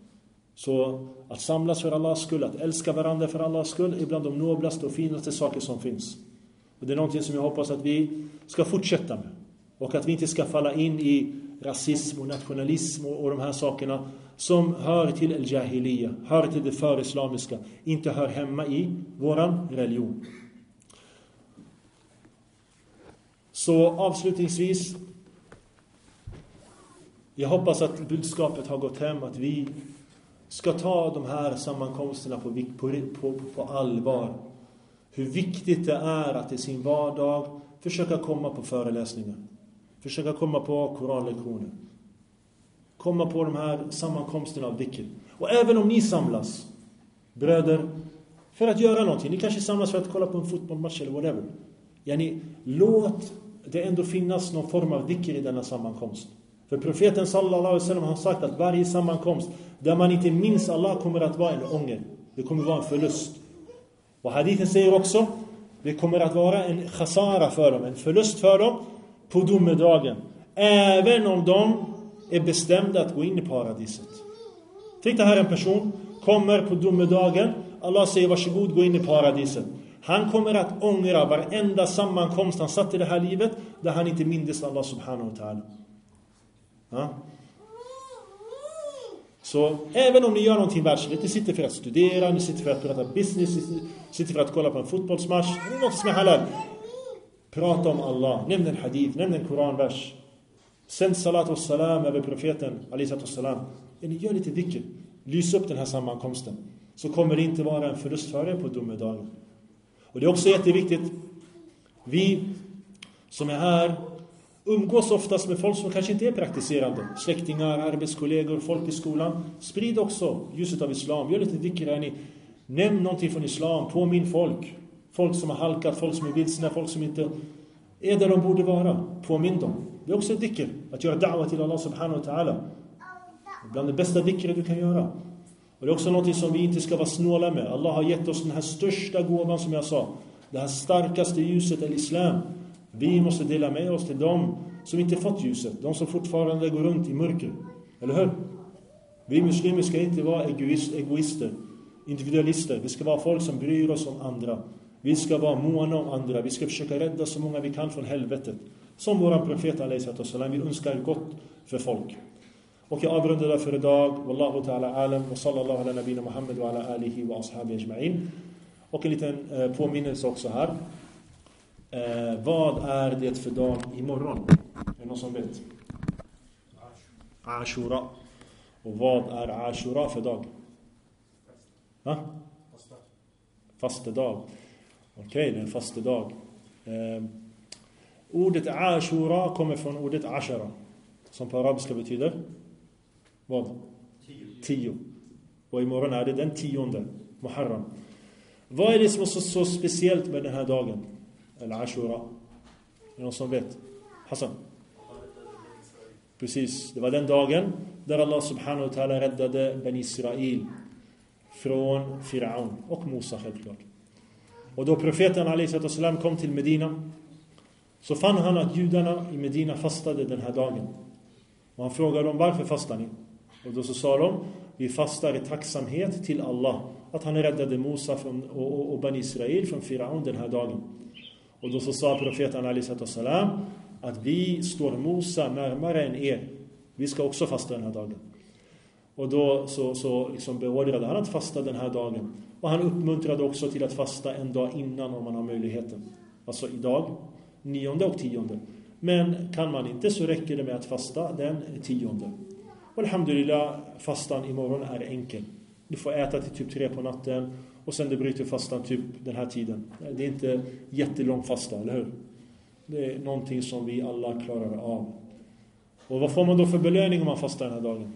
Så att samlas för Allahs skull, att älska varandra för Allahs skull, är bland de noblaste och finaste saker som finns. Och det är någonting som jag hoppas att vi ska fortsätta med. Och att vi inte ska falla in i rasism och nationalism och, och de här sakerna som hör till al-jahiliya, hör till det förislamiska, inte hör hemma i våran religion. Så avslutningsvis, jag hoppas att budskapet har gått hem, att vi ska ta de här sammankomsterna på, på, på, på allvar. Hur viktigt det är att i sin vardag försöka komma på föreläsningar. Försöka komma på koranlektioner. Komma på de här sammankomsterna av dhikr. Och även om ni samlas, bröder, för att göra någonting. Ni kanske samlas för att kolla på en fotbollsmatch eller whatever. Yani, låt det ändå finnas någon form av dhikr i denna sammankomst. För profeten sallallahu alaihi wasallam har sagt att varje sammankomst där man inte minns Allah kommer att vara en ånger. Det kommer att vara en förlust. Och hadithen säger också, det kommer att vara en khasara för dem, en förlust för dem på domedagen. Även om de är bestämda att gå in i paradiset. Tänk dig här, en person kommer på domedagen, Allah säger varsågod, gå in i paradiset. Han kommer att ångra varenda sammankomst han satt i det här livet där han inte mindes Allah subhanahu wa ta'ala. Ja? Så även om ni gör någonting världsligt, ni sitter för att studera, ni sitter för att prata business, ni sitter för att kolla på en fotbollsmatch, det är något som är halal. Prata om Allah, nämn en hadith, nämn en koranvers. Sänd salat och salam över profeten alayhi salam. Ni gör lite dhikr, lys upp den här sammankomsten, så kommer det inte vara en förlust för er på domedagen. Och det är också jätteviktigt, vi som är här umgås oftast med folk som kanske inte är praktiserande. Släktingar, arbetskollegor, folk i skolan. Sprid också ljuset av islam. Gör lite dhikr här ni. Nämn någonting från islam. Påminn folk. Folk som har halkat, folk som är vilsna, folk som inte är där de borde vara. Påminn dem. Det är också ett dhikr. Att göra da'wa till Allah subhanahu wa ta'ala. Bland det bästa dhikr du kan göra. Och det är också något som vi inte ska vara snåla med. Allah har gett oss den här största gåvan som jag sa. Det här starkaste ljuset, al-Islam. Vi måste dela med oss till dem som inte fått ljuset. De som fortfarande går runt i mörker. Eller hur? Vi muslimer ska inte vara egoist, egoister, individualister. Vi ska vara folk som bryr oss om andra. Vi ska vara måna om andra. Vi ska försöka rädda så många vi kan från helvetet. Som våran profet alaihi salam. Vi önskar gott för folk. Och jag avrundar där för idag. Wallahu ta'ala alam. Wa sallallahu ala nabina Muhammad wa ala alihi wa ashabi ajma'in. Och en liten eh, påminnelse också här. Eh, vad är det för dag imorgon? Är det någon som vet? Ashura. Och vad är Ashura för dag? Ha? Fasta. Fastedag. Okej, okay, det är en fastedag. Eh, ordet Ashura kommer från ordet Ashara. Som på arabiska betyder? Vad? Tio. Tio. Och imorgon är det den tionde. Muharram. Vad är det som är så, så speciellt med den här dagen? Eller Ashura? Är det någon som vet? Hassan? Precis, det var den dagen där Allah subhanahu wa ta'ala räddade Ben Israel från Firaun och Musa självklart. Och då profeten alaihi salam kom till Medina, så fann han att judarna i Medina fastade den här dagen. Och han frågade dem, varför fastar ni? Och då så sa de, vi fastar i tacksamhet till Allah att han räddade Musa från, och, och, och Ben Israel från Firaun den här dagen. Och då så sa profeten alaihi salam att vi står Musa närmare än er. Vi ska också fasta den här dagen. Och då så, så liksom beordrade han att fasta den här dagen. Och han uppmuntrade också till att fasta en dag innan om man har möjligheten. Alltså idag, nionde och tionde. Men kan man inte så räcker det med att fasta den tionde. Och alhamdulillah, fastan imorgon är enkel. Du får äta till typ tre på natten. Och sen det bryter fastan typ den här tiden. Det är inte jättelång fasta, eller hur? Det är någonting som vi alla klarar av. Och vad får man då för belöning om man fastar den här dagen?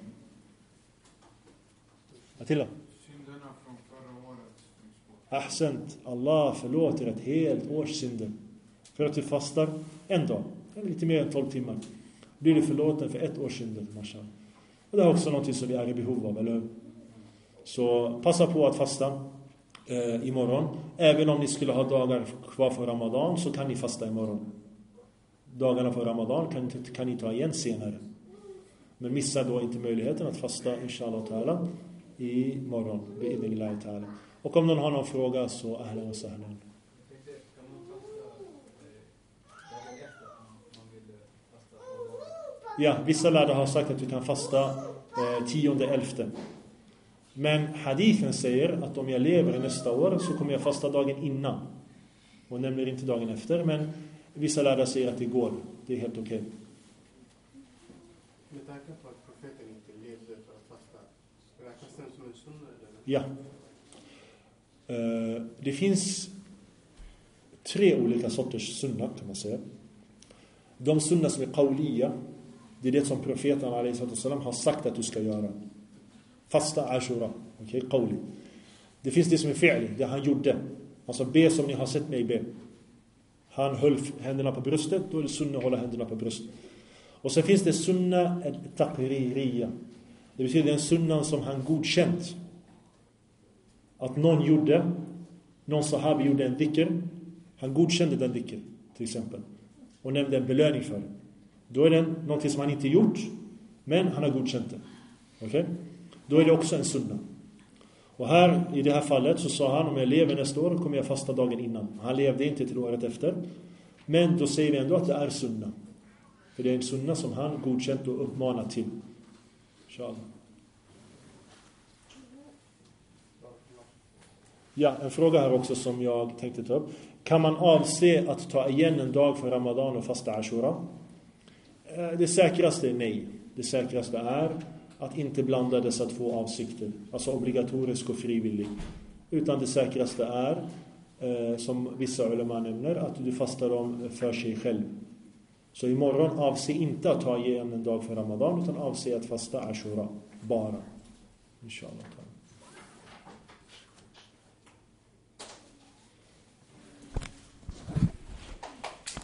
Attila? Synderna från förra året. Ahsent. Allah förlåter ett helt års synder. För att du fastar en dag. Eller lite mer än tolv timmar. Blir du förlåten för ett års synder. Mashallah. Och det är också något som vi är i behov av, eller hur? Så passa på att fasta eh, imorgon. Även om ni skulle ha dagar kvar för Ramadan, så kan ni fasta imorgon. Dagarna för Ramadan kan, kan ni ta igen senare. Men missa då inte möjligheten att fasta inshallah ta'ala imorgon. Bi'idhnillahi ta'ala. Och om någon har någon fråga så ahlan och sahlan. Ja, vissa lärare har sagt att du kan fasta eh, tionde elfte. Men hadithen säger att om jag lever nästa år så kommer jag fasta dagen innan. Och nämner inte dagen efter, men vissa lärare säger att det går. Det är helt okej. Okay. Med tanke på att profeten inte levde för att fasta, räknas den som en sunna eller? Ja. Uh, det finns tre olika sorters sunna, kan man säga. De sunna som är qawliya, det är det som profeten alaihi salam har sagt att du ska göra. Fasta Ashura. Okej, okay, qawli. Det finns det som är fi'li, det han gjorde. Alltså be som ni har sett mig be. Han höll händerna på bröstet, då är det sunna att hålla händerna på bröstet. Och sen finns det sunna al-taqririya. Det betyder den sunnan som han godkänt. Att någon gjorde, någon sahabi gjorde en dhikr, han godkände den dhikr till exempel. Och nämnde en belöning för det. Då är det någonting som han inte gjort, men han har godkänt det. Okej? Okay? Då är det också en sunna. Och här, i det här fallet, så sa han, om jag lever nästa år kommer jag fasta dagen innan. Han levde inte till året efter. Men då säger vi ändå att det är sunna. För det är en sunna som han godkänt och uppmanat till. Inshallah. Ja, en fråga här också som jag tänkte ta upp. Kan man avse att ta igen en dag för Ramadan och fasta Ashura? Det säkraste är nej. Det säkraste är att inte blanda dessa två avsikter. Alltså obligatorisk och frivillig. Utan det säkraste är, eh, som vissa ulema nämner, att du fastar dem för sig själv. Så imorgon avse inte att ta igen en dag för Ramadan, utan avse att fasta Ashura bara. Inshallah.